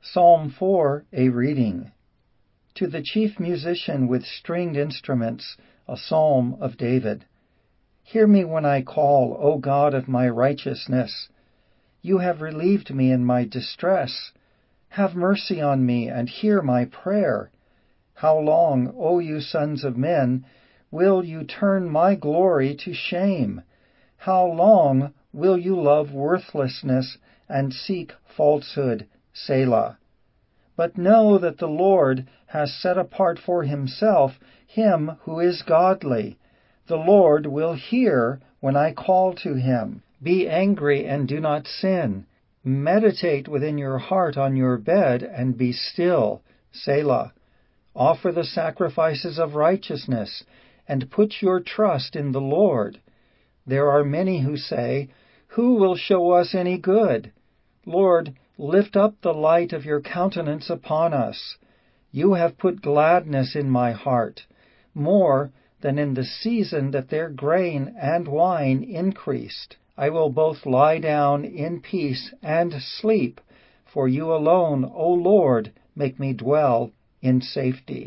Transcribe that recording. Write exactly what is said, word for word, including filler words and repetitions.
Psalm four, a reading. To the chief musician with stringed instruments, a psalm of David. Hear me when I call, O God of my righteousness. You have relieved me in my distress. Have mercy on me and hear my prayer. How long, O you sons of men, will you turn my glory to shame? How long will you love worthlessness and seek falsehood? Selah. But know that the Lord has set apart for himself him who is godly. The Lord will hear when I call to him. Be angry and do not sin. Meditate within your heart on your bed and be still. Selah. Offer the sacrifices of righteousness and put your trust in the Lord. There are many who say, "Who will show us any good?" Lord, lift up the light of your countenance upon us. You have put gladness in my heart, more than in the season that their grain and wine increased. I will both lie down in peace and sleep, for you alone, O Lord, make me dwell in safety.